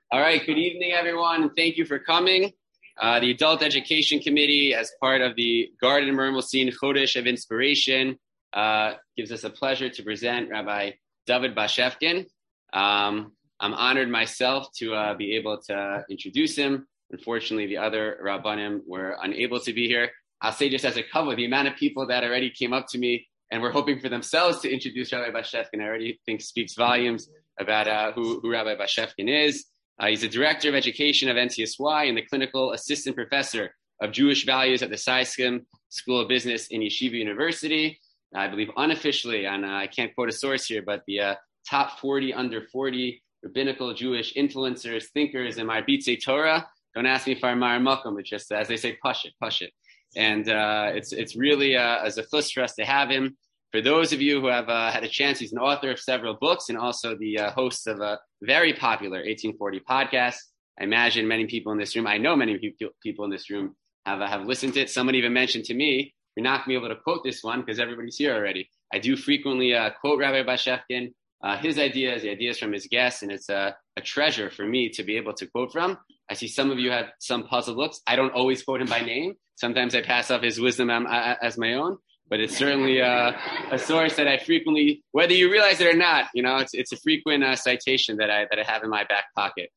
All right, good evening, everyone, and thank you for coming. The Adult Education Committee, as part of the Garden Mermelstein Chodesh of Inspiration, gives us a pleasure to present Rabbi David Bashevkin. I'm honored myself to be able to introduce him. Unfortunately, the other Rabbanim were unable to be here. I'll say just as a cover, the amount of people that already came up to me and were hoping for themselves to introduce Rabbi Bashevkin, I already think speaks volumes about who Rabbi Bashevkin is. He's the Director of Education of NCSY and the Clinical Assistant Professor of Jewish Values at the Syskim School of Business in Yeshiva University. I believe unofficially, and I can't quote a source here, but the top 40 under 40 rabbinical Jewish influencers, thinkers, and Marbitze Torah. Don't ask me if I'm Mar Makom, it's just, as they say, push it. And it's really a zechus for us to have him. For those of you who have had a chance, he's an author of several books and also the host of a very popular 1840 podcast. I imagine many people in this room, I know many people in this room have listened to it. Someone even mentioned to me, you're not going to be able to quote this one because everybody's here already. I do frequently quote Rabbi Bashevkin, his ideas, the ideas from his guests, and it's a treasure for me to be able to quote from. I see some of you have some puzzled looks. I don't always quote him by name. Sometimes I pass off his wisdom as my own. But it's certainly a source that I frequently, whether you realize it or not, it's a frequent citation that I have in my back pocket.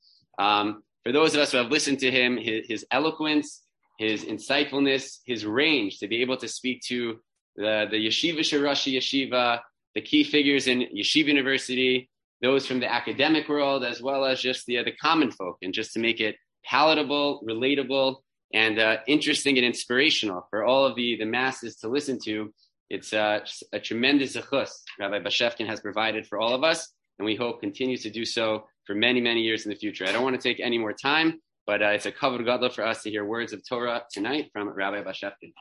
For those of us who have listened to him, his eloquence, his insightfulness, his range to be able to speak to the yeshiva shirashi yeshiva, the key figures in Yeshiva University, those from the academic world, as well as just the common folk, and just to make it palatable, relatable, and interesting and inspirational for all of the masses to listen to. It's a tremendous zechus Rabbi Bashevkin has provided for all of us, and we hope continues to do so for many, many years in the future. I don't want to take any more time, but it's a kavod gadol for us to hear words of Torah tonight from Rabbi Bashevkin.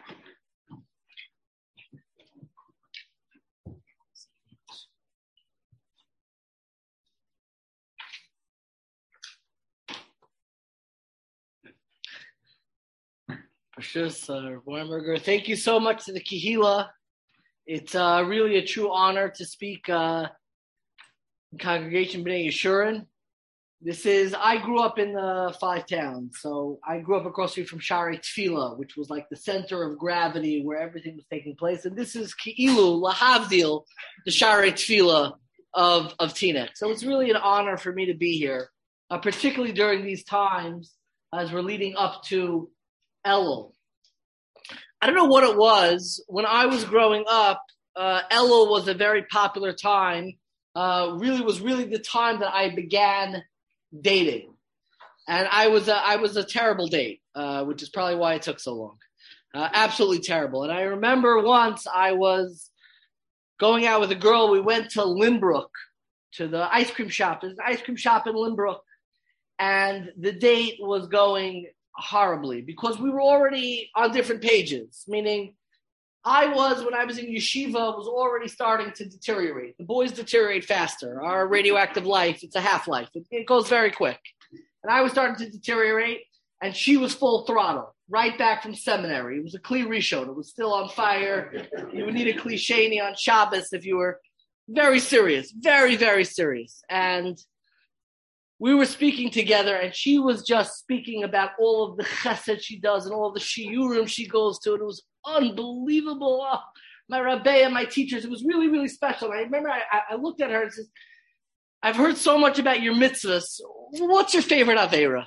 Thank you so much to the Kehila. It's really a true honor to speak in Congregation B'nai Yeshurun. I grew up in the Five Towns, so I grew up across the street from Shaarei Tefillah, which was like the center of gravity where everything was taking place. And this is Keilu, Lahavdil, the Shaarei Tefillah of Teaneck. So it's really an honor for me to be here, particularly during these times as we're leading up to Elul. I don't know what it was. When I was growing up, Elul was a very popular time. Was really the time that I began dating. And I was a terrible date, which is probably why it took so long. Absolutely terrible. And I remember once I was going out with a girl. We went to Limbrook, to the ice cream shop. There's an ice cream shop in Limbrook. And the date was going horribly because we were already on different pages, meaning when I was in yeshiva, was already starting to deteriorate. The boys deteriorate faster. Our radioactive life, it's a half-life. It goes very quick. And I was starting to deteriorate, and she was full throttle, right back from seminary. It was a Kli Rishon. It was still on fire. You would need a Kli Sheni on Shabbos if you were very serious, very, very serious. And we were speaking together, and she was just speaking about all of the chesed she does and all of the shiurim she goes to. And it was unbelievable. Oh, my Rabbi and my teachers, it was really, really special. And I remember I looked at her and said, I've heard so much about your mitzvahs. What's your favorite Aveira?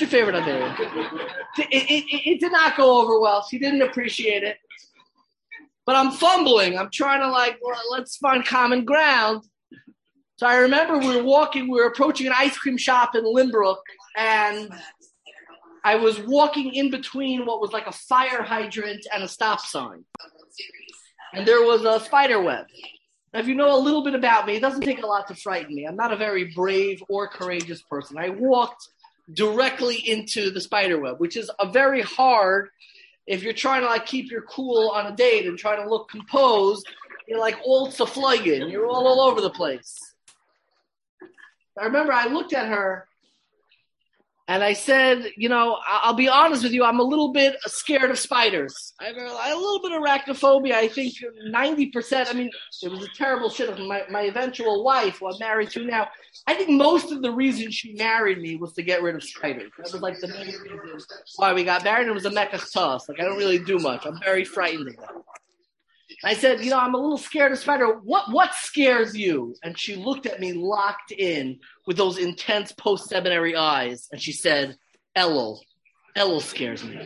It did not go over well. She didn't appreciate it. But I'm fumbling. I'm trying to let's find common ground. So I remember we were approaching an ice cream shop in Limbrook, and I was walking in between what was like a fire hydrant and a stop sign. And there was a spider web. Now, if you know a little bit about me, it doesn't take a lot to frighten me. I'm not a very brave or courageous person. I walked directly into the spider web, which is a very hard, if you're trying to keep your cool on a date and trying to look composed, you're like all zerflogen. You're all over the place. I remember I looked at her And I said, I'll be honest with you, I'm a little bit scared of spiders. I have a little bit of arachnophobia. I think 90%, it was a terrible shit. My eventual wife, who I'm married to now, I think most of the reason she married me was to get rid of spiders. That was like the main reason why we got married. It was a mekach toss. Like, I don't really do much. I'm very frightened of them. I said, I'm a little scared of spider. What scares you? And she looked at me locked in with those intense post-seminary eyes. And she said, Elul. Elul scares me.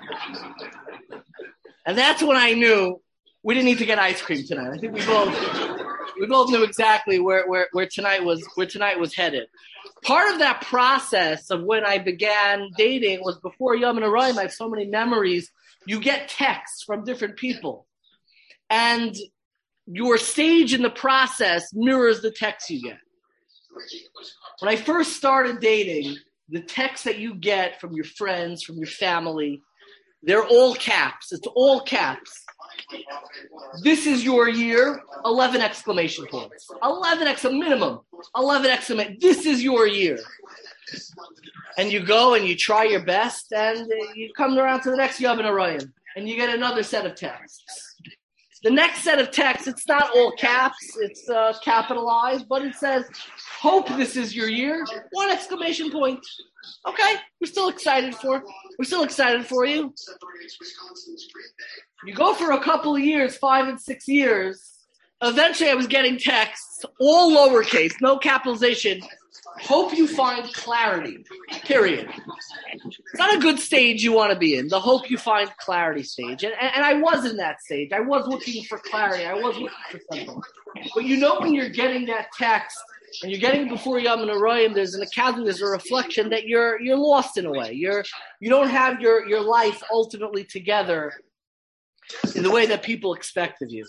And that's when I knew we didn't need to get ice cream tonight. I think we both knew exactly where tonight was headed. Part of that process of when I began dating was before Yom Narayim. I have so many memories. You get texts from different people. And your stage in the process mirrors the text you get. When I first started dating, the texts that you get from your friends, from your family, they're all caps. It's all caps. This is your year, 11 exclamation points. 11 minimum. 11 exclamation. This is your year. And you go and you try your best, and you come around to the next Yom Narayim, and you get another set of texts. The next set of texts, it's not all caps, it's capitalized, but it says, hope this is your year, 1 exclamation point. Okay, we're still excited for you. You go for a couple of years, 5 and 6 years. Eventually I was getting texts, all lowercase, no capitalization. Hope you find clarity, period. It's not a good stage you want to be in, the hope you find clarity stage. And I was in that stage. I was looking for clarity. I was looking for something. But when you're getting that text and you're getting before Yom Narayim, there's an account, there's a reflection that you're lost in a way. You don't have your life ultimately together in the way that people expect of you.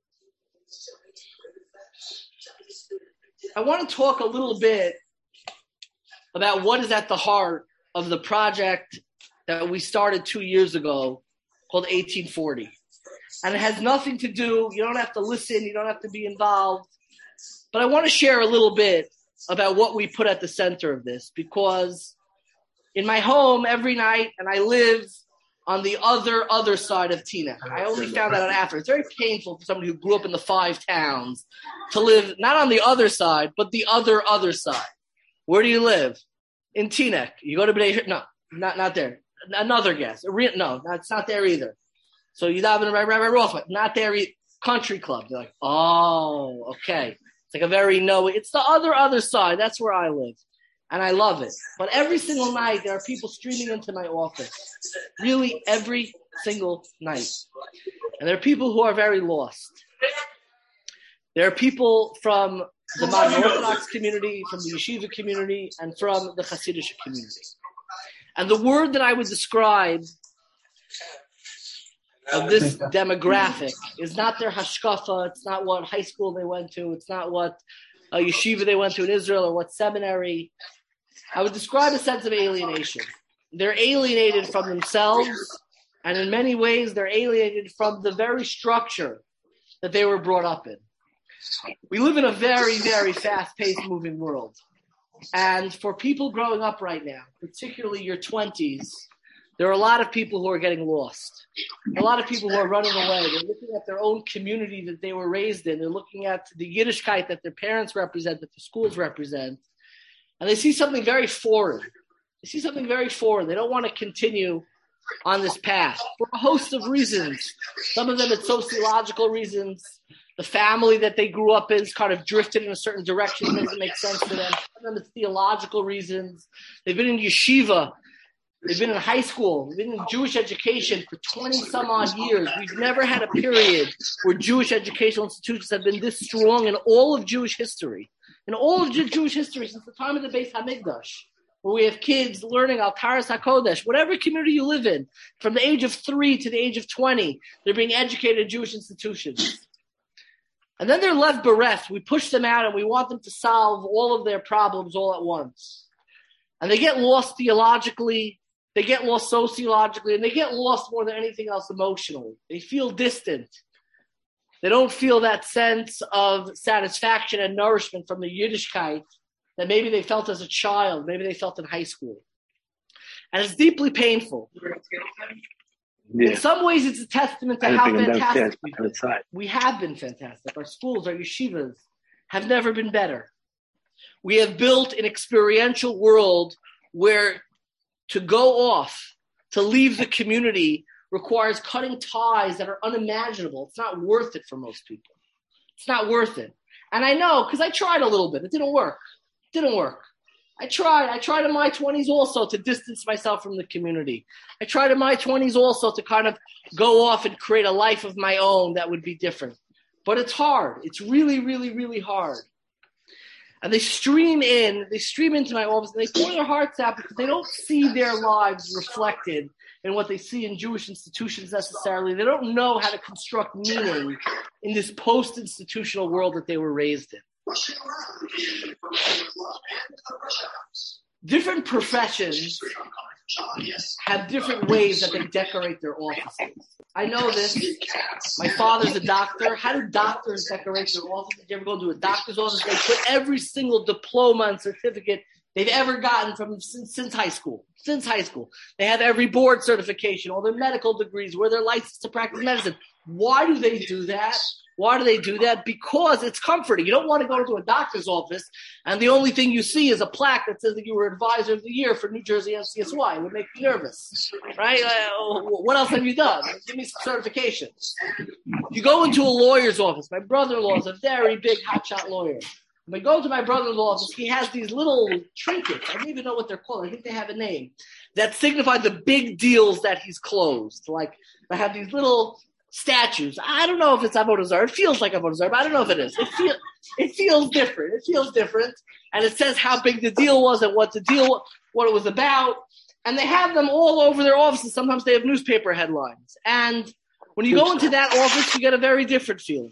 I want to talk a little bit about what is at the heart of the project that we started 2 years ago called 1840. And it has nothing to do, you don't have to listen, you don't have to be involved. But I want to share a little bit about what we put at the center of this, because in my home every night, and I live on the other side of Teaneck. I only found that out after. It's very painful for somebody who grew up in the 5 towns to live not on the other side, but the other side. Where do you live? In Teaneck. You go to B'nai? No, not there. Another guess. No, that's not there either. So you dive in Rabbi Rothman. Not there either. Country club. You're like, oh, okay. It's like a very it's the other side. That's where I live. And I love it. But every single night, there are people streaming into my office. Really, every single night. And there are people who are very lost. There are people from the modern Orthodox community, from the Yeshiva community, and from the Hasidic community. And the word that I would describe of this demographic is not their hashkafa, it's not what high school they went to, it's not what yeshiva they went to in Israel or what seminary. I would describe a sense of alienation. They're alienated from themselves, and in many ways they're alienated from the very structure that they were brought up in. We live in a very, very fast-paced moving world. And for people growing up right now, particularly your 20s, there are a lot of people who are getting lost. A lot of people who are running away. They're looking at their own community that they were raised in. They're looking at the Yiddishkeit that their parents represent, that the schools represent. And they see something very foreign. They don't want to continue on this path for a host of reasons. Some of them it's sociological reasons. The family that they grew up in is kind of drifted in a certain direction. It doesn't make sense to them. Some of them it's theological reasons. They've been in yeshiva. They've been in high school. They've been in Jewish education for 20 some odd years. We've never had a period where Jewish educational institutions have been this strong in all of Jewish history. In all of Jewish history since the time of the Beis Hamikdash, where we have kids learning Al Taras HaKodesh, whatever community you live in, from the age of 3 to the age of 20, they're being educated in Jewish institutions. And then they're left bereft. We push them out and we want them to solve all of their problems all at once. And they get lost theologically, they get lost sociologically, and they get lost more than anything else emotionally. They feel distant. They don't feel that sense of satisfaction and nourishment from the Yiddishkeit that maybe they felt as a child, maybe they felt in high school. And it's deeply painful. Yeah. In some ways, it's a testament to how fantastic we have been fantastic. Our schools, our yeshivas have never been better. We have built an experiential world where to go off, to leave the community, requires cutting ties that are unimaginable. It's not worth it for most people. It's not worth it. And I know, because I tried a little bit. It didn't work. I tried in my 20s also to distance myself from the community. I tried in my 20s also to kind of go off and create a life of my own that would be different. But it's hard. It's really, really, really hard. And they stream into my office, and they pour their hearts out because they don't see their lives reflected in what they see in Jewish institutions necessarily. They don't know how to construct meaning in this post-institutional world that they were raised in. Different professions have different ways that they decorate their offices. I know this. My father's a doctor. How do doctors decorate their office? Did you ever go to a doctor's office? They put every single diploma and certificate they've ever gotten since high school. They have every board certification, all their medical degrees, where they're licensed to practice medicine. Why do they do that? Because it's comforting. You don't want to go into a doctor's office and the only thing you see is a plaque that says that you were advisor of the year for New Jersey NCSY. It would make you nervous, right? What else have you done? Give me some certifications. You go into a lawyer's office. My brother-in-law is a very big hotshot lawyer. When I go to my brother-in-law's office, he has these little trinkets. I don't even know what they're called. I think they have a name that signify the big deals that he's closed. Like I have these little statues. I don't know if it's Avodah Zarah. It feels like Avodah Zarah, but I don't know if it is. It feels different. And it says how big the deal was and what it was about. And they have them all over their offices. Sometimes they have newspaper headlines. And when you go into that office, you get a very different feeling.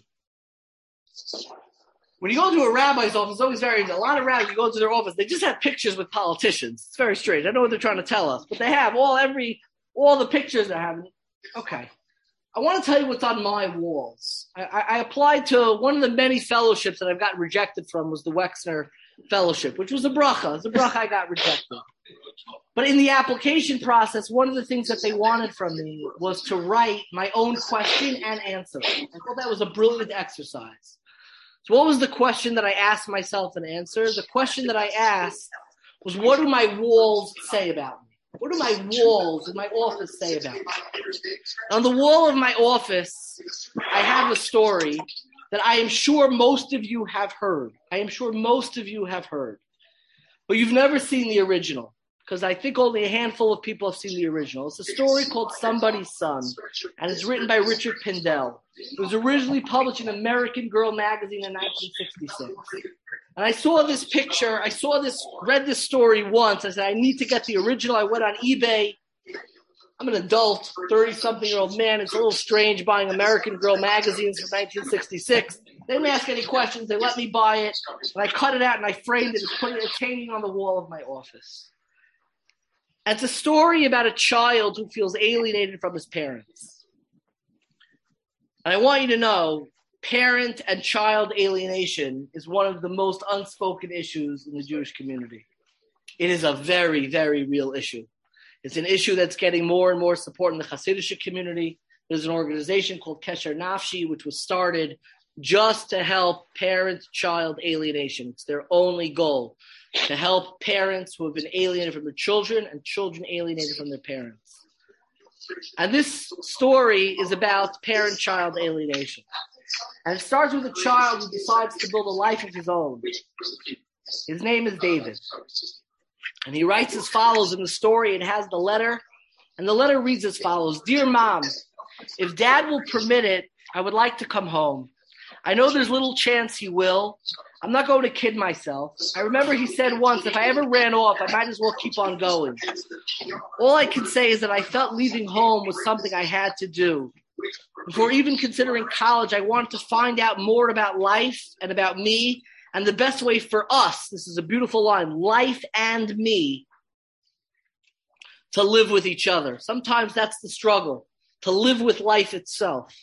When you go to a rabbi's office, it's always a lot of rabbis, you go to their office, they just have pictures with politicians. It's very strange. I know what they're trying to tell us, but they have all the pictures they have. Okay. I want to tell you what's on my walls. I applied to one of the many fellowships that I've gotten rejected from was the Wexner Fellowship, which was a bracha. It's a bracha I got rejected. But in the application process, one of the things that they wanted from me was to write my own question and answer. I thought that was a brilliant exercise. So what was the question that I asked myself and answered? The question that I asked was, what do my walls say about me? What do my walls in my office say about me? On the wall of my office, I have a story that I am sure most of you have heard. But you've never seen the original, because I think only a handful of people have seen the original. It's a story called Somebody's Son, and it's written by Richard Pindell. It was originally published in American Girl magazine in 1966. And I saw this picture, read this story once. I said, I need to get the original. I went on eBay. I'm an adult, 30-something-year-old man. It's a little strange buying American Girl magazines from 1966. They didn't ask any questions. They let me buy it. And I cut it out and I framed it and put it hanging on the wall of my office. And it's a story about a child who feels alienated from his parents. And I want you to know, parent and child alienation is one of the most unspoken issues in the Jewish community. It is a very, very real issue. It's an issue that's getting more and more support in the Hasidic community. There's an organization called Kesher Nafshi, which was started just to help parent-child alienation. It's their only goal, to help parents who have been alienated from their children and children alienated from their parents. And this story is about parent-child alienation. And it starts with a child who decides to build a life of his own. His name is David. And he writes as follows in the story. It has the letter. And the letter reads as follows. Dear Mom, if Dad will permit it, I would like to come home. I know there's little chance he will. I'm not going to kid myself. I remember he said once, if I ever ran off, I might as well keep on going. All I can say is that I felt leaving home was something I had to do. Before even considering college, I wanted to find out more about life and about me and the best way for us, this is a beautiful line, life and me, to live with each other. Sometimes that's the struggle, to live with life itself.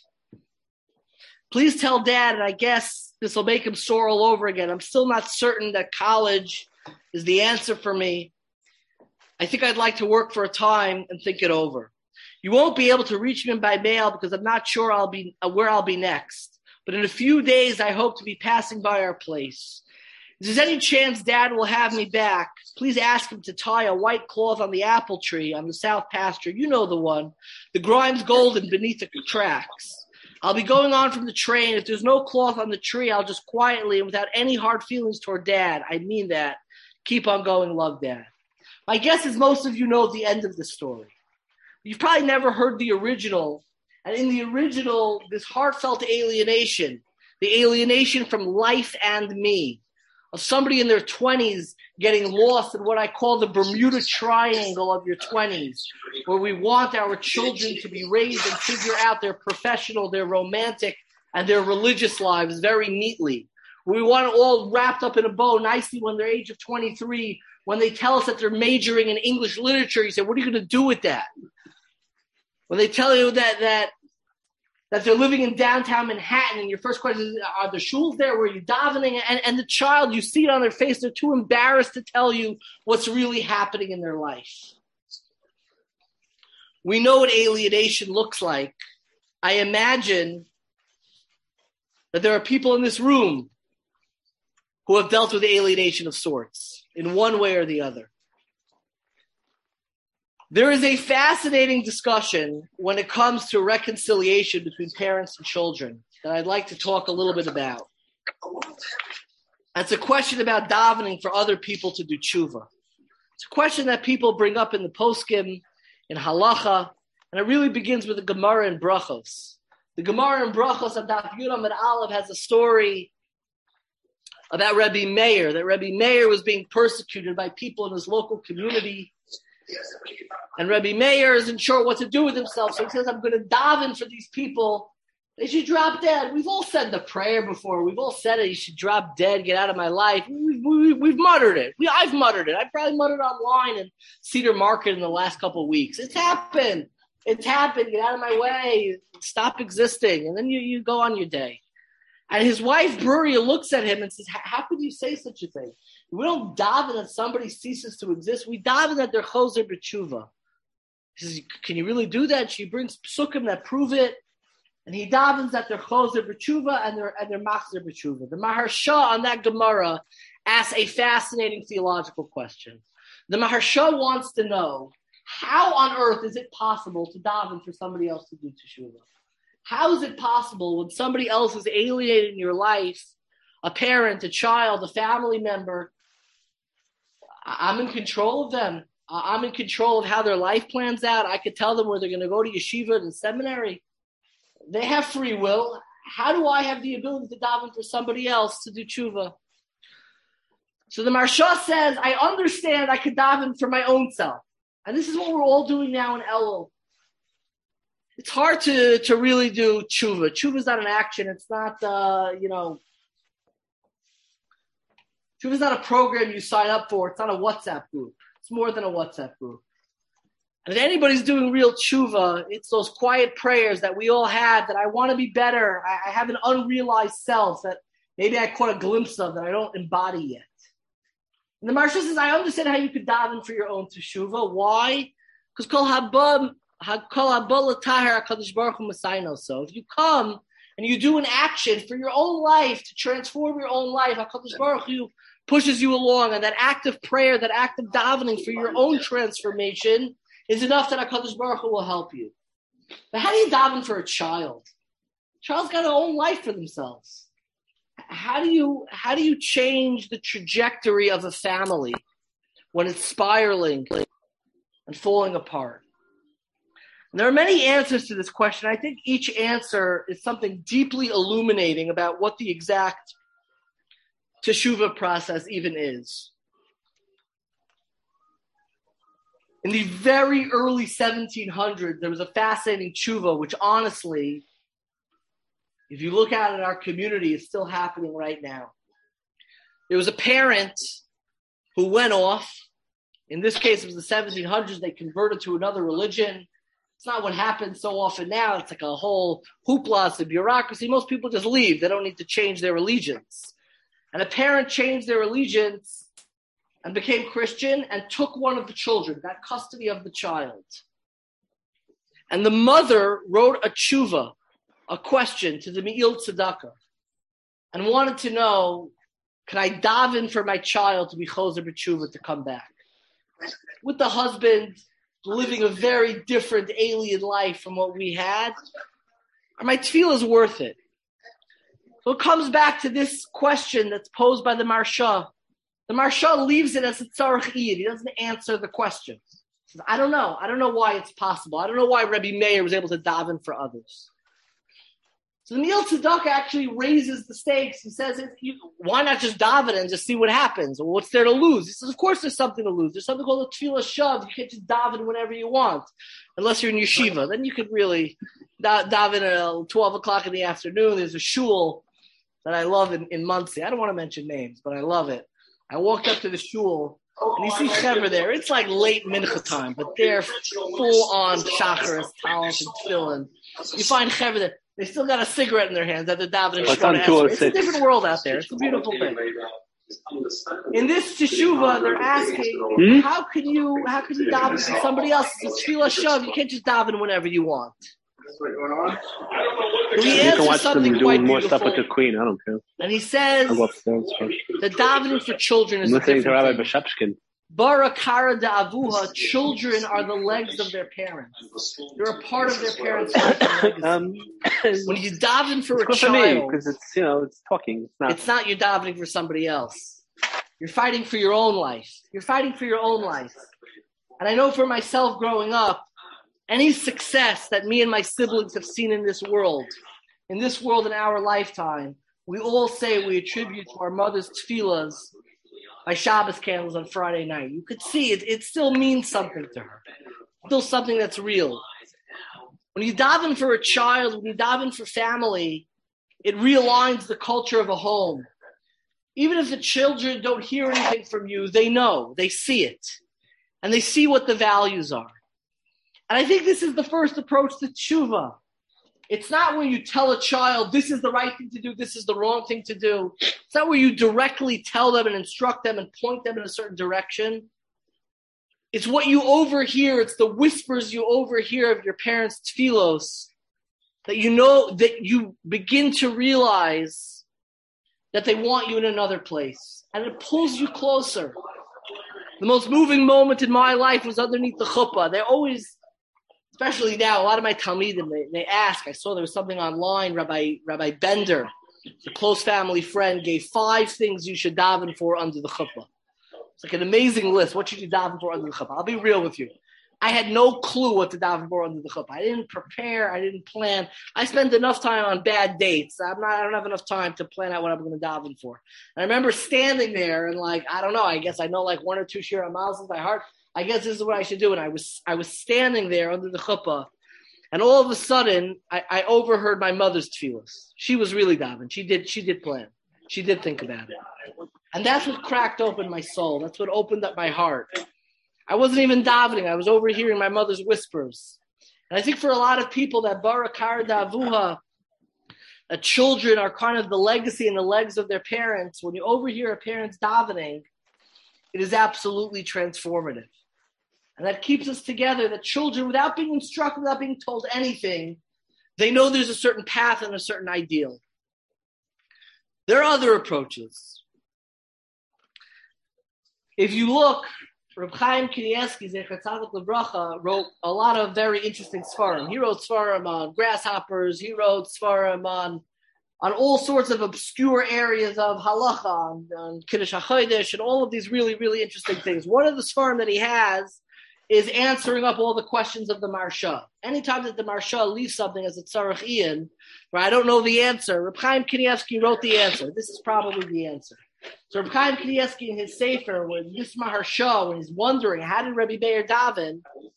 Please tell Dad, and I guess this will make him sore all over again. I'm still not certain that college is the answer for me. I think I'd like to work for a time and think it over. You won't be able to reach me by mail because I'm not sure where I'll be next. But in a few days, I hope to be passing by our place. If there's any chance Dad will have me back, please ask him to tie a white cloth on the apple tree on the south pasture. You know the one. The Grimes golden beneath the tracks. I'll be going on from the train. If there's no cloth on the tree, I'll just quietly and without any hard feelings toward Dad, I mean that, keep on going, love, Dad. My guess is most of you know the end of the story. You've probably never heard the original. And in the original, this heartfelt alienation, the alienation from life and me, of somebody in their 20s getting lost in what I call the Bermuda Triangle of your 20s, where we want our children to be raised and figure out their professional, their romantic, and their religious lives very neatly. We want it all wrapped up in a bow nicely when they're age of 23. When they tell us that they're majoring in English literature, you say, what are you going to do with that? When they tell you that they're living in downtown Manhattan, and your first question is, are the shuls there? Were you davening? And the child, you see it on their face, they're too embarrassed to tell you what's really happening in their life. We know what alienation looks like. I imagine that there are people in this room who have dealt with alienation of sorts, in one way or the other. There is a fascinating discussion when it comes to reconciliation between parents and children that I'd like to talk a little bit about. It's a question about davening for other people to do tshuva. It's a question that people bring up in the poskim, in halacha, and it really begins with the Gemara in Brachos. The Gemara in Brachos of Daf Yud Amud Aleph has a story about Rebbe Meir, that Rebbe Meir was being persecuted by people in his local community. And Rebbe Meir isn't sure what to do with himself, so he says, I'm going to daven for these people. They should drop dead. We've all said the prayer before. We've all said it. You should drop dead, get out of my life. We've muttered it. I've muttered it. I probably muttered online in Cedar Market in the last couple of weeks. It's happened. It's happened. Get out of my way. Stop existing. And then you go on your day. And his wife, Bruria, looks at him and says, how could you say such a thing? We don't daven that somebody ceases to exist. We daven that they're choser b'tshuva. He says, can you really do that? She brings psukim that prove it. And he davens that they're choser b'tshuva and they're machzer b'tshuva. The Maharsha on that Gemara asks a fascinating theological question. The Maharsha wants to know, how on earth is it possible to daven for somebody else to do teshuva? How is it possible when somebody else is alienated in your life, a parent, a child, a family member, I'm in control of them. I'm in control of how their life plans out. I could tell them where they're going to go to yeshiva and seminary. They have free will. How do I have the ability to daven for somebody else to do tshuva? So the Maharsha says, I understand I could daven for my own self. And this is what we're all doing now in Elul. It's hard to really do tshuva. Tshuva is not an action. It's not, tshuva is not a program you sign up for. It's not a WhatsApp group. It's more than a WhatsApp group. And if anybody's doing real tshuva, it's those quiet prayers that we all have, that I want to be better. I have an unrealized self that maybe I caught a glimpse of that I don't embody yet. And the Maharsha says, I understand how you could daven for your own teshuva. Why? Because kol haba l'taher HaKadosh Baruch Hu Masayno. So if you come and you do an action for your own life, to transform your own life, HaKadosh Baruch Hu pushes you along, and that act of prayer, that act of davening for your own transformation is enough that HaKadosh Baruch Hu will help you. But how do you daven for a child? A child's got their own life for themselves. How do you change the trajectory of a family when it's spiraling and falling apart? And there are many answers to this question. I think each answer is something deeply illuminating about what the exact teshuvah process even is. In the very early 1700s, there was a fascinating tshuva, which honestly, if you look at it in our community, it's still happening right now. There was a parent who went off. In this case, it was the 1700s. They converted to another religion. It's not what happens so often now. It's like a whole hoopla, it's a bureaucracy. Most people just leave. They don't need to change their allegiance. And a parent changed their allegiance and became Christian and took one of the children, got custody of the child. And the mother wrote a tshuva, a question to the Me'il Tzedakah, and wanted to know, can I daven for my child to be choser b'tshuva to come back? With the husband living a very different alien life from what we had, are my tefillah worth it? So it comes back to this question that's posed by the Maharsha. The Maharsha leaves it as a tzarech iyud. He doesn't answer the question. He says, I don't know. I don't know why it's possible. I don't know why Rebbe Meir was able to daven for others. So the Me'il Tzedakah actually raises the stakes. He says, why not just daven and just see what happens? Or what's there to lose? He says, of course there's something to lose. There's something called a tefillah shav. You can't just daven whenever you want, unless you're in yeshiva. Then you could really daven at 12 o'clock in the afternoon. There's a shul that I love in Muncie. I don't want to mention names, but I love it. I walked up to the shul, and you see Chevra there. It's like late mincha time, but they're full-on shacharis, talent, and tefillin. You find Chevra there. They still got a cigarette in their hands at the davening. It's a different world out there. It's a beautiful thing. In this teshuva, they're asking, how can you daven for somebody else? It's tefillah shav. You can't just daven whenever you want. He you can watch them doing more stuff with the Queen. I don't care. And he says the davening for children is listening to Rabbi Bashapshkin. Barakara da'avuha, children are the legs of their parents. You're a part of their parents' legacy. When you daven for a child, because it's talking. It's not you davening for somebody else. You're fighting for your own life. You're fighting for your own life. And I know for myself growing up, any success that me and my siblings have seen in this world in our lifetime, we all say we attribute to our mother's tefillahs by Shabbos candles on Friday night. You could see it still means something to her. Still something that's real. When you daven for a child, when you daven for family, it realigns the culture of a home. Even if the children don't hear anything from you, they know, they see it. And they see what the values are. And I think this is the first approach to tshuva. It's not where you tell a child, this is the right thing to do, this is the wrong thing to do. It's not where you directly tell them and instruct them and point them in a certain direction. It's what you overhear. It's the whispers you overhear of your parents' tefillos that you know, that you begin to realize that they want you in another place. And it pulls you closer. The most moving moment in my life was underneath the chuppah. They always, especially now, a lot of my talmidim, they ask, I saw there was something online, Rabbi Bender, a close family friend, gave 5 things you should daven for under the chuppah. It's like an amazing list. What should you daven for under the chuppah? I'll be real with you. I had no clue what to daven for under the chuppah. I didn't prepare. I didn't plan. I spent enough time on bad dates. I don't have enough time to plan out what I'm going to daven for. And I remember standing there and I don't know, I guess I know 1 or 2 shir miles by heart. I guess this is what I should do. And I was standing there under the chuppah, and all of a sudden I overheard my mother's tefillas. She was really davening. She did plan. She did think about it. And that's what cracked open my soul. That's what opened up my heart. I wasn't even davening. I was overhearing my mother's whispers. And I think for a lot of people that barakar da'avuha, that children are kind of the legacy and the legs of their parents. When you overhear a parent's davening, it is absolutely transformative. And that keeps us together, that children, without being instructed, without being told anything, they know there's a certain path and a certain ideal. There are other approaches. If you look, Reb Chaim Kanievsky, Zecher Tzadik Livracha, wrote a lot of very interesting svarim. He wrote svarim on grasshoppers. He wrote svarim on all sorts of obscure areas of halacha, on Kiddush HaChodesh, and all of these really, really interesting things. One of the svarim that he has is answering up all the questions of the Maharsha. Anytime that the Maharsha leaves something as a tzarech iyud, where I don't know the answer, Reb Chaim Kanievsky wrote the answer. This is probably the answer. So Reb Chaim Kanievsky in his Sefer, when this Maharsha, when he's wondering, how did Rebbe Meir daven?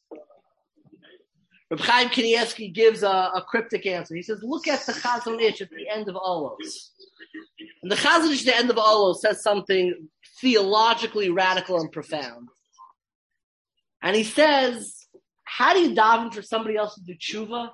Reb Chaim Kanievsky gives a cryptic answer. He says, look at the Chazon Ish at the end of Olos. And the Chazon Ish at the end of Olos says something theologically radical and profound. And he says, how do you daven for somebody else to do tshuva?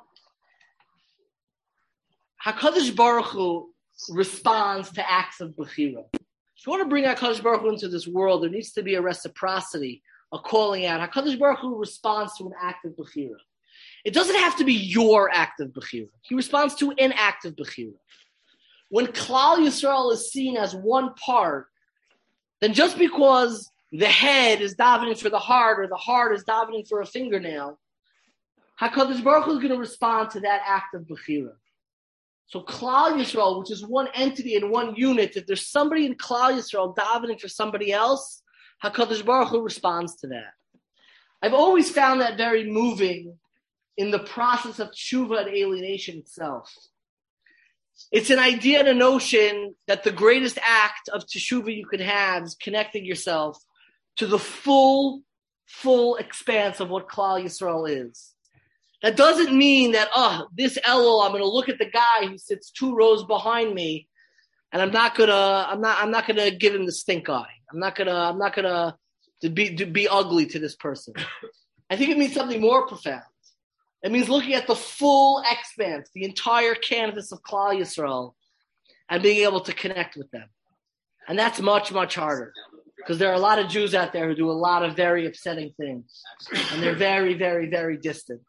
HaKadosh Baruch Hu responds to acts of bechira. If you want to bring HaKadosh Baruch Hu into this world, there needs to be a reciprocity, a calling out. HaKadosh Baruch Hu responds to an act of Bechira. It doesn't have to be your act of Bechira. He responds to an act of Bechira. When Klal Yisrael is seen as one part, then just because the head is davening for the heart or the heart is davening for a fingernail, HaKadosh Baruch Hu is going to respond to that act of Bechira. So Klal Yisrael, which is one entity and one unit, if there's somebody in Klal Yisrael davening for somebody else, HaKadosh Baruch Hu responds to that. I've always found that very moving in the process of tshuva and alienation itself. It's an idea and a notion that the greatest act of teshuva you can have is connecting yourself to the full expanse of what Klal Yisrael is. That doesn't mean that, this Elul, I'm going to look at the guy who sits 2 rows behind me, and I'm not gonna give him the stink eye. I'm not gonna be ugly to this person. I think it means something more profound. It means looking at the full expanse, the entire canvas of Klal Yisrael, and being able to connect with them. And that's much, much harder, because there are a lot of Jews out there who do a lot of very upsetting things, and they're very, very, very distant.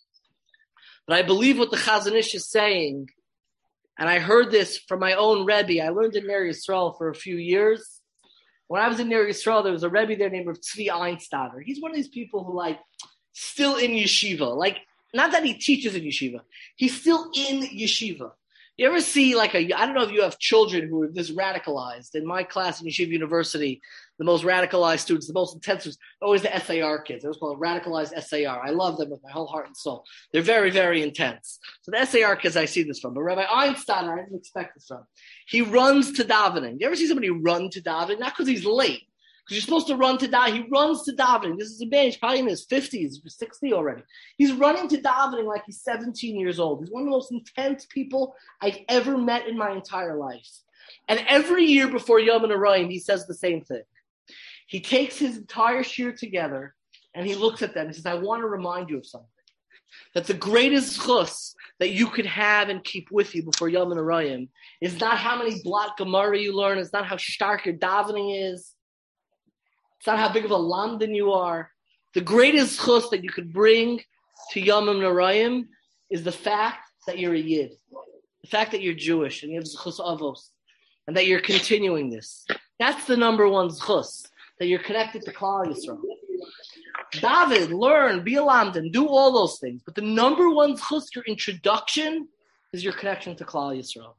But I believe what the Chazon Ish is saying, and I heard this from my own Rebbe. I learned in Ner Yisrael for a few years. When I was in Ner Yisrael, there was a Rebbe there named Tzvi Einstadter. He's one of these people who, still in yeshiva. Not that he teaches in yeshiva. He's still in yeshiva. You ever see I don't know if you have children who are this radicalized. In my class in Yeshiva University, the most radicalized students, the most intense students, always the SAR kids. It was called radicalized SAR. I love them with my whole heart and soul. They're very, very intense. So the SAR kids, I see this from. But Rabbi Einstein, I didn't expect this from. He runs to davening. You ever see somebody run to davening? Not because he's late. Because you're supposed to run to davening. He runs to davening. This is a man. He's probably in his 50s, 60 already. He's running to davening like he's 17 years old. He's one of the most intense people I've ever met in my entire life. And every year before Yom Narayim, he says the same thing. He takes his entire shir together and he looks at them and says, I want to remind you of something. That the greatest chus that you could have and keep with you before Yom Narayim is not how many blot Gemara you learn. It's not how stark your davening is. It's not how big of a lamdan you are. The greatest chus that you could bring to Yom Narayim is the fact that you're a Yid. The fact that you're Jewish and you have zechus avos. And that you're continuing this. That's the number one zechus. That you're connected to Klal Yisrael. David, learn, be a lamdan, do all those things. But the number one zechus, your introduction, is your connection to Klal Yisrael.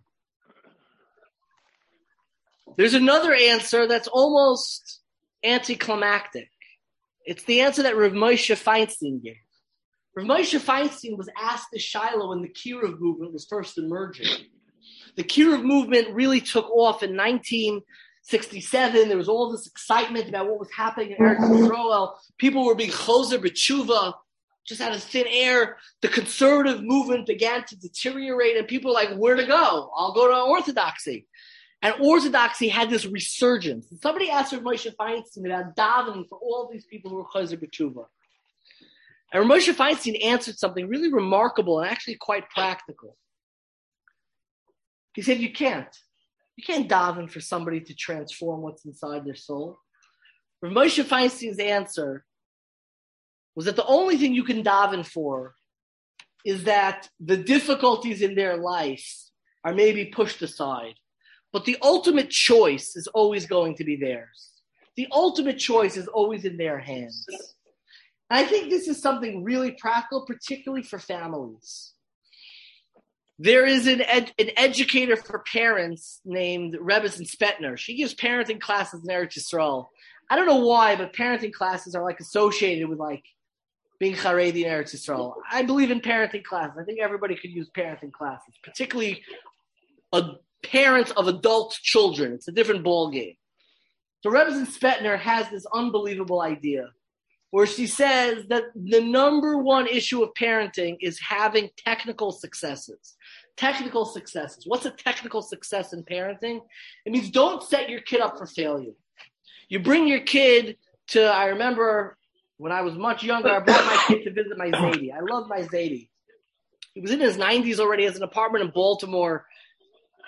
There's another answer that's almost anticlimactic. It's the answer that Rav Moshe Feinstein gave. Rav Moshe Feinstein was asked the Shiloh when the Kiruv movement was first emerging. The Kiruv movement really took off in 1967. There was all this excitement about what was happening in Eretz Yisrael. People were being choser b'tshuva, just out of thin air. The conservative movement began to deteriorate, and people were like, where to go? I'll go to Orthodoxy. And Orthodoxy had this resurgence. And somebody asked Rav Moshe Feinstein about davening for all these people who were choser b'tshuva. And Rav Moshe Feinstein answered something really remarkable and actually quite practical. He said, you can't daven for somebody to transform what's inside their soul. Rav Moshe Feinstein's answer was that the only thing you can daven for is that the difficulties in their life are maybe pushed aside. But the ultimate choice is always going to be theirs. The ultimate choice is always in their hands. And I think this is something really practical, particularly for families. There is an educator for parents named Rebbetzin Spetner. She gives parenting classes in Eretz Yisrael. I don't know why, but parenting classes are associated with being Haredi in Eretz Yisrael. I believe in parenting classes. I think everybody could use parenting classes, particularly parents of adult children. It's a different ballgame. So Rebbetzin Spetner has this unbelievable idea where she says that the number one issue of parenting is having technical successes. Technical successes. What's a technical success in parenting? It means don't set your kid up for failure. You bring your kid to, I remember when I was much younger, I brought my kid to visit my Zaidi. I love my Zaidi. He was in his 90s already, has an apartment in Baltimore.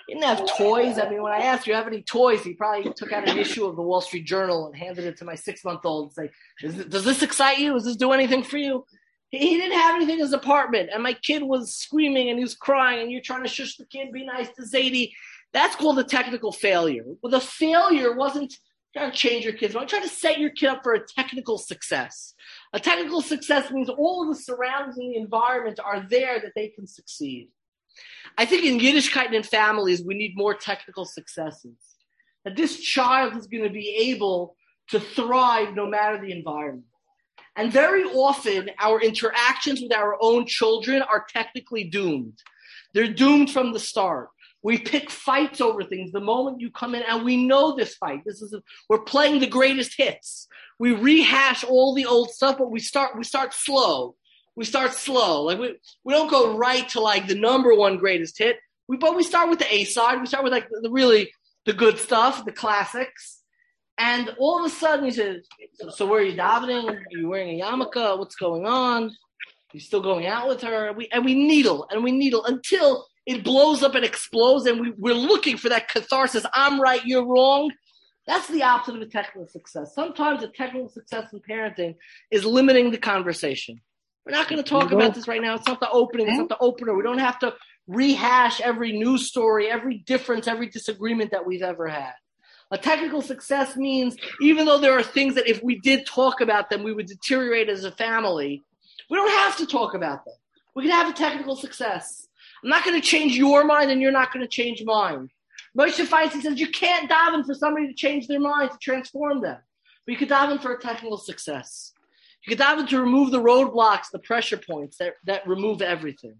He didn't have toys. I mean, when I asked, "Do you have any toys?" he probably took out an issue of the Wall Street Journal and handed it to my 6-month-old and say, "Does this excite you? Does this do anything for you?" He didn't have anything in his apartment, and my kid was screaming and he was crying, and you're trying to shush the kid, be nice to Zadie. That's called a technical failure. Well, the failure wasn't trying to change your kids. I'm trying to set your kid up for a technical success. A technical success means all of the surroundings and the environment are there that they can succeed. I think in Yiddishkeit and in families, we need more technical successes. That this child is going to be able to thrive no matter the environment. And very often, our interactions with our own children are technically doomed. They're doomed from the start. We pick fights over things the moment you come in, and we know this fight. We're playing the greatest hits. We rehash all the old stuff, but we start slow. We start slow. Like we don't go right to like the number one greatest hit. But we start with the A side. We start with like the good stuff, the classics. And all of a sudden he says, "So where are you davening? Are you wearing a yarmulke? What's going on? You still going out with her?" We needle until it blows up and explodes, and we're looking for that catharsis. I'm right, you're wrong. That's the opposite of a technical success. Sometimes a technical success in parenting is limiting the conversation. We're not going to talk about this right now. It's not the opening. It's not the opener. We don't have to rehash every news story, every difference, every disagreement that we've ever had. A technical success means even though there are things that if we did talk about them, we would deteriorate as a family, we don't have to talk about them. We can have a technical success. I'm not going to change your mind and you're not going to change mine. Moshe Feinstein says you can't daven for somebody to change their mind, to transform them. But you could daven for a technical success. You could daven to remove the roadblocks, the pressure points that remove everything.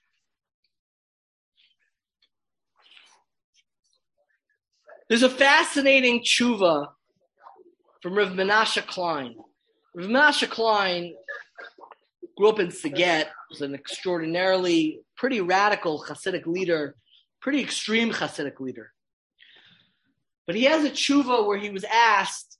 There's a fascinating tshuva from Rav Menashe Klein. Rav Menashe Klein grew up in Saget, was an extraordinarily pretty radical Hasidic leader, pretty extreme Hasidic leader. But he has a tshuva where he was asked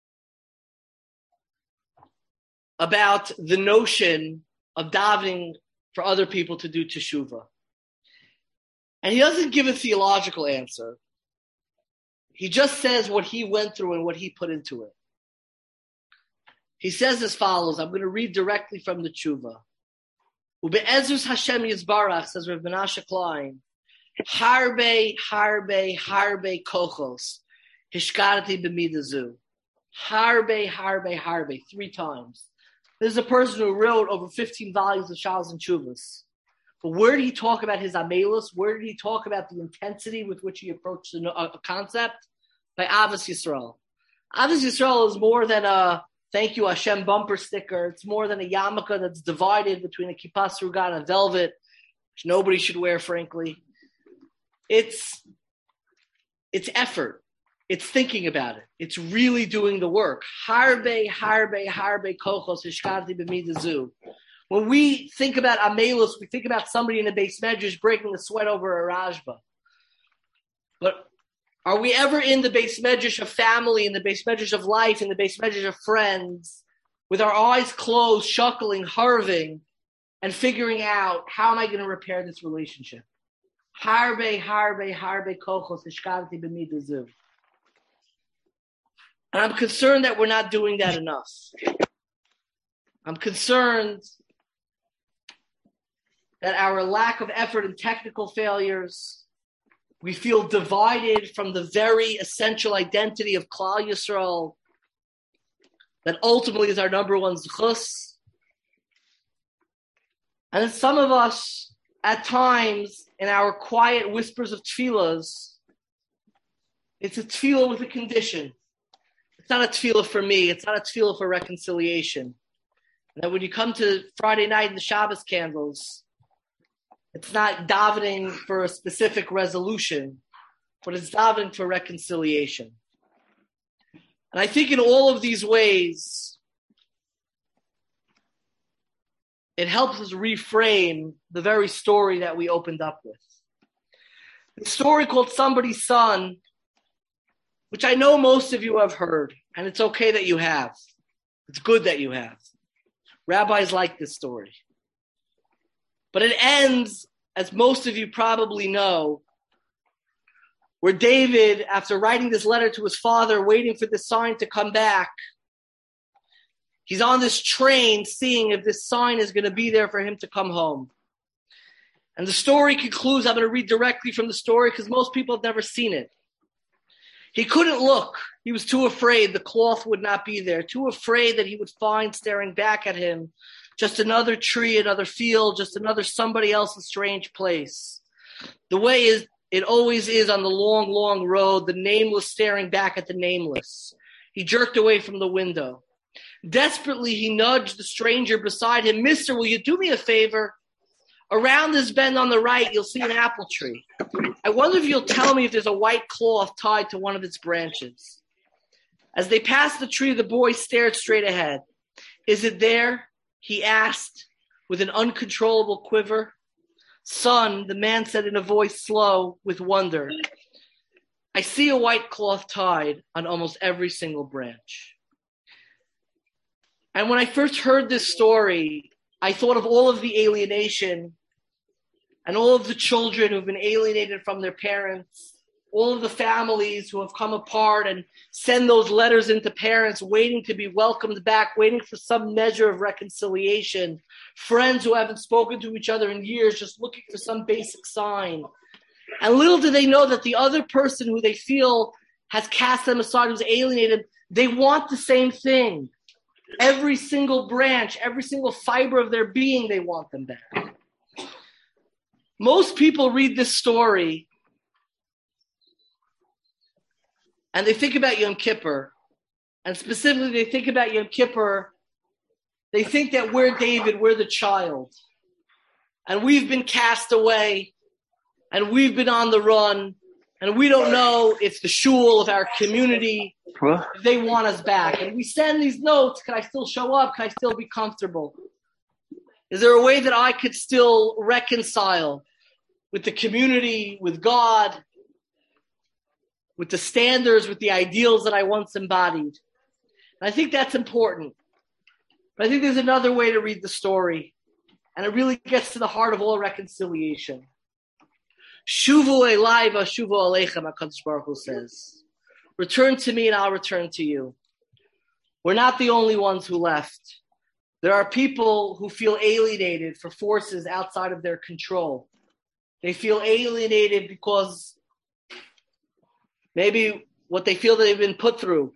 about the notion of davening for other people to do teshuvah. And he doesn't give a theological answer. He just says what he went through and what he put into it. He says as follows. I'm going to read directly from the tshuva. Ube'ezus Hashem Yisbarach, says Rav Menashe Klein, harbe kochos, hishkarati b'midazu. Harbe, 3 times. This is a person who wrote over 15 volumes of Shalos and Tshuvas. But where did he talk about his amelus? Where did he talk about the intensity with which he approached a concept? By Avos Yisrael. Avos Yisrael is more than a thank you Hashem bumper sticker. It's more than a yarmulke that's divided between a kippah sruga and a velvet, which nobody should wear, frankly. It's effort. It's thinking about it. It's really doing the work. Harbe kochos hishkarti b'midazu. When we think about amelus, we think about somebody in the Beis Medrash breaking a sweat over a rashba. But are we ever in the Beis Medrash of family, in the Beis Medrash of life, in the Beis Medrash of friends, with our eyes closed, shuckling, harving, and figuring out how am I going to repair this relationship? Harbe kochos hishkarti b'midazu. And I'm concerned that we're not doing that enough. I'm concerned that our lack of effort and technical failures, we feel divided from the very essential identity of Klal Yisrael that ultimately is our number one zechus. And some of us, at times, in our quiet whispers of tefillahs, it's a tefillah with a condition. It's not a tefillah for me. It's not a tefillah for reconciliation. And that when you come to Friday night in the Shabbos candles, it's not davening for a specific resolution, but it's davening for reconciliation. And I think in all of these ways, it helps us reframe the very story that we opened up with. The story called Somebody's Son, which I know most of you have heard, and it's okay that you have. It's good that you have. Rabbis like this story. But it ends, as most of you probably know, where David, after writing this letter to his father, waiting for the sign to come back, he's on this train seeing if this sign is going to be there for him to come home. And the story concludes, I'm going to read directly from the story because most people have never seen it. He couldn't look. He was too afraid the cloth would not be there, too afraid that he would find staring back at him just another tree, another field, just another somebody else's strange place. The way it always is on the long, long road, the nameless staring back at the nameless. He jerked away from the window. Desperately, he nudged the stranger beside him. Mister, will you do me a favor? Around this bend on the right, you'll see an apple tree. I wonder if you'll tell me if there's a white cloth tied to one of its branches. As they passed the tree, the boy stared straight ahead. Is it there? He asked with an uncontrollable quiver. Son, the man said in a voice slow with wonder, I see a white cloth tied on almost every single branch. And when I first heard this story, I thought of all of the alienation and all of the children who've been alienated from their parents, all of the families who have come apart and send those letters into parents waiting to be welcomed back, waiting for some measure of reconciliation, friends who haven't spoken to each other in years, just looking for some basic sign. And little do they know that the other person who they feel has cast them aside, who's alienated, they want the same thing. Every single branch, every single fiber of their being, they want them back. Most people read this story and they think about Yom Kippur, and specifically they think about Yom Kippur, they think that we're David, we're the child, and we've been cast away, and we've been on the run, and we don't know if the shul of our community, if they want us back. And we send these notes, can I still show up? Can I still be comfortable? Is there a way that I could still reconcile with the community, with God, with the standards, with the ideals that I once embodied? And I think that's important. But I think there's another way to read the story, and it really gets to the heart of all reconciliation. Shuvu elai v'shuvu aleichem, HaKadosh Baruch Hu says. Return to me and I'll return to you. We're not the only ones who left. There are people who feel alienated for forces outside of their control. They feel alienated because maybe what they feel that they've been put through.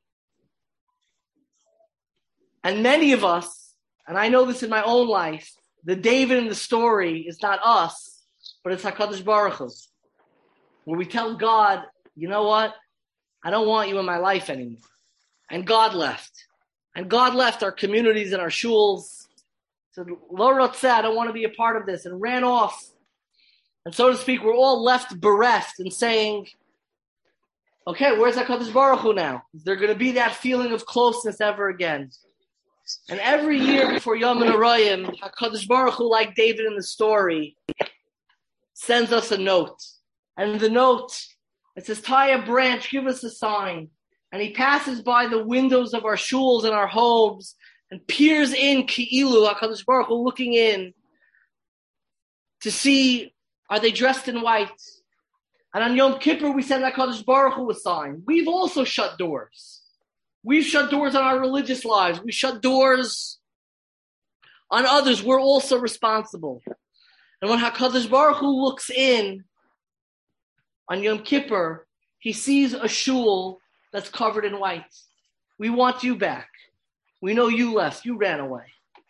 And many of us, and I know this in my own life, the David in the story is not us, but it's HaKadosh Baruch Hu. Where we tell God, you know what? I don't want you in my life anymore. And God left. And God left our communities and our shuls. Said, Lo rotzeh, I don't want to be a part of this, and ran off. And so to speak, we're all left bereft and saying, okay, where's HaKadosh Baruch Hu now? Is there going to be that feeling of closeness ever again? And every year before Yom HaNorayim, HaKadosh Baruch Hu, like David in the story, sends us a note. And the note, it says, tie a branch, give us a sign. And he passes by the windows of our shuls and our homes and peers in, Ki'ilu, HaKadosh Baruch Hu, looking in to see, are they dressed in white? And on Yom Kippur, we send HaKadosh Baruch Hu a sign. We've also shut doors. We've shut doors on our religious lives. We shut doors on others. We're also responsible. And when HaKadosh Baruch Hu looks in on Yom Kippur, he sees a shul that's covered in white. We want you back. We know you left. You ran away.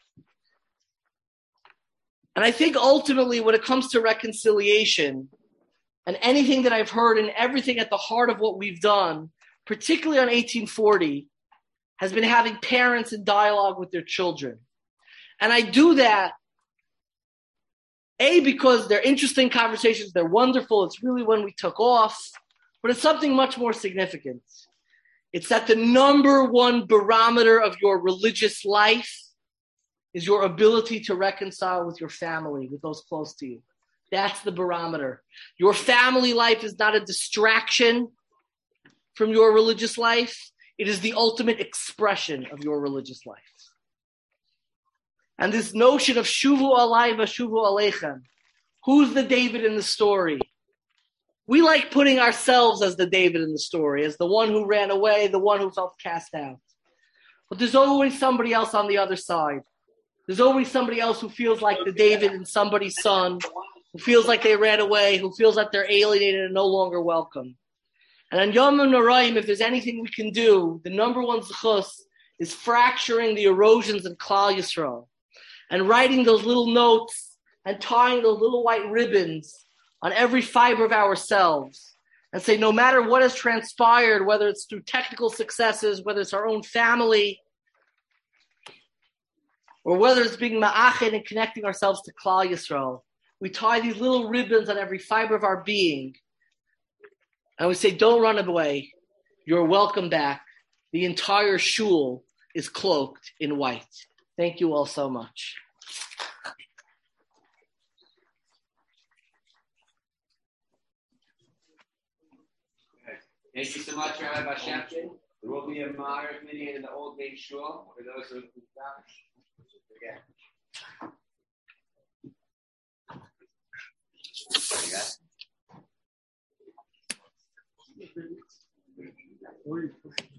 And I think ultimately when it comes to reconciliation and anything that I've heard and everything at the heart of what we've done, particularly on 1840, has been having parents in dialogue with their children. And I do that, A, because they're interesting conversations, they're wonderful, it's really when we took off, but it's something much more significant. It's that the number one barometer of your religious life is your ability to reconcile with your family, with those close to you. That's the barometer. Your family life is not a distraction from your religious life. It is the ultimate expression of your religious life. And this notion of shuvu alai v'shuvu aleichem, who's the David in the story? We like putting ourselves as the David in the story, as the one who ran away, the one who felt cast out. But there's always somebody else on the other side. There's always somebody else who feels like the David in somebody's son, who feels like they ran away, who feels like they're alienated and no longer welcome. And on Yom Noraim, if there's anything we can do, the number one zechus is fracturing the erosions in Klal Yisrael and writing those little notes and tying those little white ribbons on every fiber of ourselves and say, no matter what has transpired, whether it's through technical successes, whether it's our own family, or whether it's being ma'ached and connecting ourselves to Klal Yisrael, we tie these little ribbons on every fiber of our being. And we say, don't run away. You're welcome back. The entire shul is cloaked in white. Thank you all so much. Thank you so much, Rabbi Shapkin. There will be a Ma'ariv meeting in the Old Main Shul for those who forget.